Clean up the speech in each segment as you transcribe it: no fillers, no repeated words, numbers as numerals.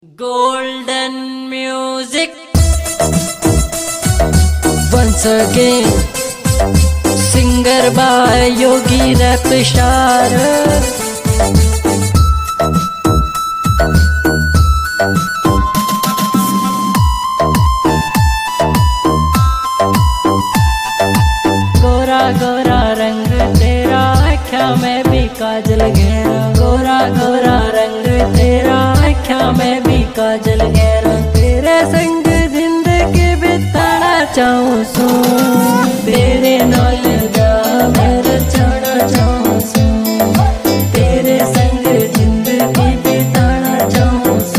Golden music once again, singer by Yogi Rap Star. Gora Gora रंग तेरा, आँखों में भी काजल घेरा। गोरा गोरा रंग तेरा, आँखों में भी काजल घेरा। तेरे संग जिंदगी बिताना चाहूं सू, तेरे नाल जा मेरे जाना चाहूं सू। तेरे संग जिंदगी बिताना चाहूं सू।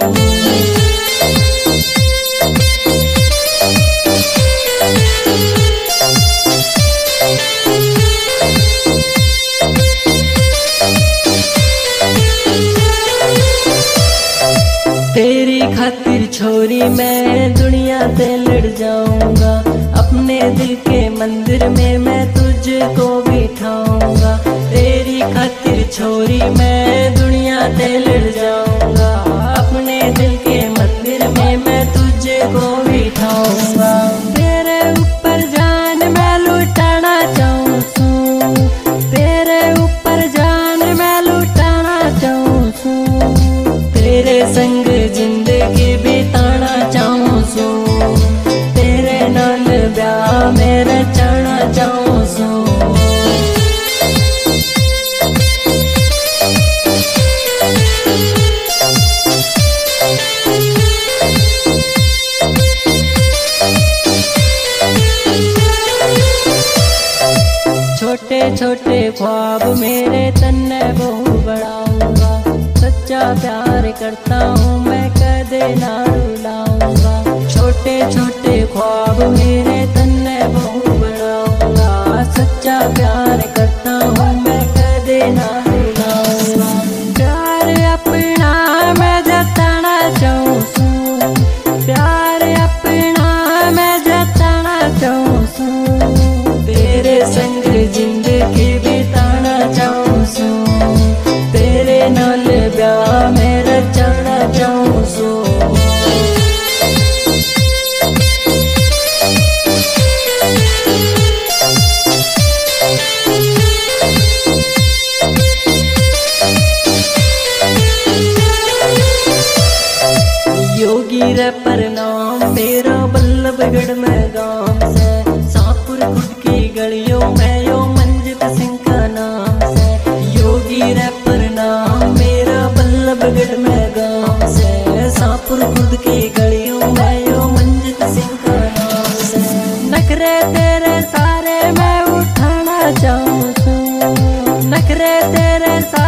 तेरी खातिर छोरी मैं दुनिया से लड़ जाऊंगा। अपने दिल के मंदिर में मैं तुझको बिठाऊंगा। तेरी खातिर छोरी मैं दुनिया से लड़ जाऊंगा। अपने दिल के मंदिर में मैं तुझको बिठाऊंगा। तेरे ऊपर जान मैं लुटाना चाहूं सू। तेरे ऊपर जान मैं लुटाना चाहूं सू। तेरे संग जिंदगी बिताना चाहूं सू। तेरे नाल ब्याह मेरे जाना चाहूं सू। छोटे छोटे ख्वाब मेरे तन्ने बहु बढ़ाऊंगा। सच्चा प्यार करता हूँ मैं कदे ना रुलाऊंगा। छोटे छोटे ख्वाब मेरे तन्ने बहु बढ़ाऊंगा। सच्चा प्यार करता हूँ मैं कदे ना रुलाऊंगा। प्यार अपना मैं जताना चाहूं सू। प्यार अपना मैं जताना चाहूं सू। तेरे संग जिंदगी बिताना चाहूं सू। तेरे नाल ब्याह मेरा जाना चाहूं सू। योगी रैपर नाम मेरा, बल्लभगढ़ में गांव से। शाहपुर खुद की गलियों में यो मंजित सिंह का नाम से। योगी रैपर नाम मेरा, बल्लभगढ़ में गांव से। शाहपुर खुद की गलियों में यो मंजित सिंह का नाम से। नखरे तेरे सारे मैं उठाना चाहूं सू। नखरे तेरे सारे